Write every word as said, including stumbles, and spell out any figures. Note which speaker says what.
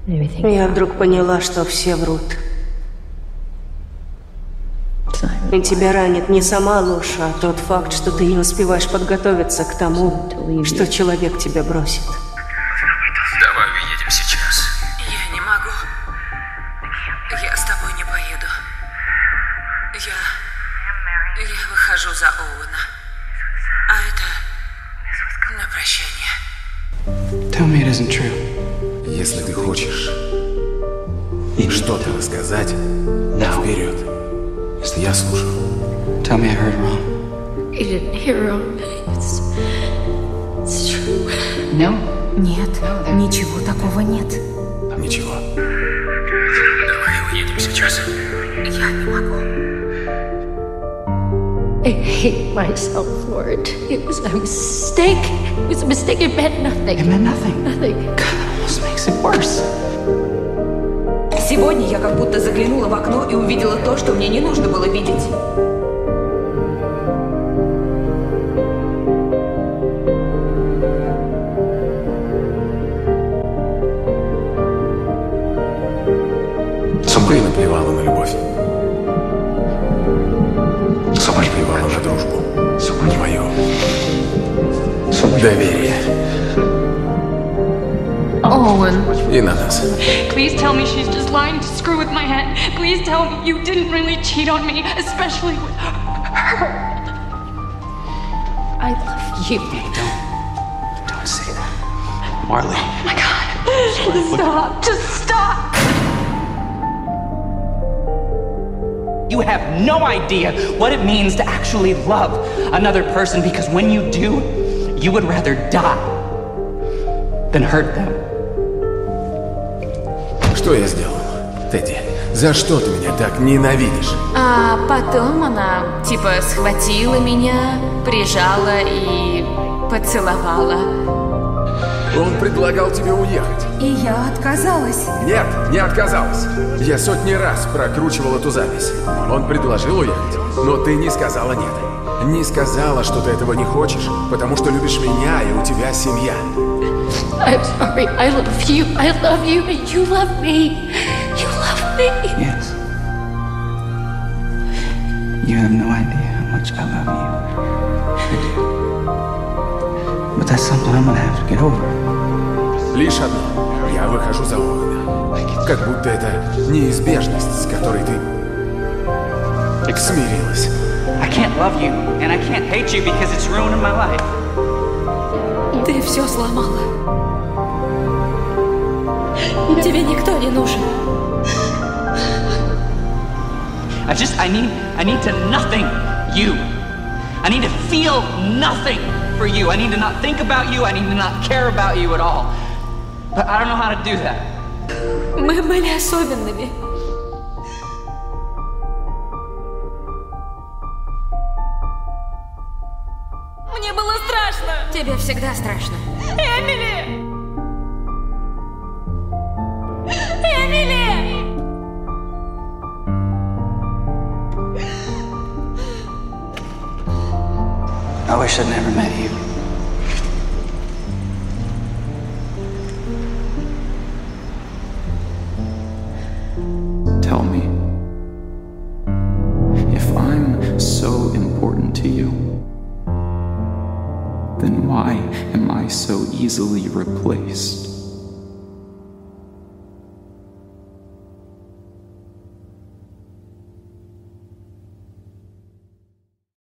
Speaker 1: Я вдруг поняла, что все врут. И тебя ранит не сама ложь, а тот факт, что ты не успеваешь подготовиться к тому, что человек тебя бросит.
Speaker 2: Давай уедем сейчас.
Speaker 3: Я не могу. Я с тобой не поеду. Я... Я выхожу за Оуэна. А это... на прощание.
Speaker 4: Tell me it isn't true.
Speaker 2: Если ты хочешь что-то рассказать, вперед. Я слушаю.
Speaker 4: Tell me I heard wrong.
Speaker 5: You didn't hear wrong. It's, it's true.
Speaker 4: No.
Speaker 6: Нет, ничего такого нет.
Speaker 2: Ничего. Давай уедем сейчас.
Speaker 3: Я не могу.
Speaker 5: I hate myself for it. It was a mistake. It was a mistake. It meant nothing.
Speaker 4: It meant nothing.
Speaker 5: Nothing.
Speaker 4: God, that almost makes it worse.
Speaker 3: Сегодня я как будто заглянула в окно и увидела то, что мне не нужно было видеть.
Speaker 2: Ты наплевала на любовь. Наплевала на дружбу. Твою. Доверие.
Speaker 7: Owen.
Speaker 2: И на нас.
Speaker 7: Please tell me she's just lying to screw with my head. Please tell me you didn't really cheat on me, especially with her. I love you.
Speaker 4: Don't. Don't say that. Marley.
Speaker 7: Oh my God. Stop. Just stop.
Speaker 4: You have no idea what it means to actually love another person, because when you do, you would rather die than hurt them.
Speaker 2: Что я сделал, Тедди? За что ты меня так ненавидишь?
Speaker 6: А потом она, типа, схватила меня, прижала и поцеловала.
Speaker 2: Он предлагал тебе уехать.
Speaker 6: И я отказалась.
Speaker 2: Нет, не отказалась. Я сотни раз прокручивал эту запись. Он предложил уехать, но ты не сказала нет. Не сказала, что ты этого не хочешь, потому что любишь меня, и у тебя семья.
Speaker 5: I'm sorry. I love you. I love you, and you love me. You love me.
Speaker 4: Yes. You have no idea how much I love you. I do. But that's something I'm gonna have to get over.
Speaker 2: Лишь одно. Я выхожу за Оуэна. Как будто это неизбежность, с которой ты смирилась.
Speaker 4: I can't love you, and I can't hate you because it's ruining my life.
Speaker 5: Ты все сломала. Тебе никто не нужен.
Speaker 4: I just, I need, I need to nothing you. I need to feel nothing for you. I need to not think about you. I need to not care about you at all. But I don't know how to do that.
Speaker 5: Мы были особенными.
Speaker 6: Мне было страшно. Тебе всегда страшно.
Speaker 5: Эмили!
Speaker 6: Эмили!
Speaker 4: I wish I'd never met you. Tell me, if I'm so important to you, then why am I so easily replaced?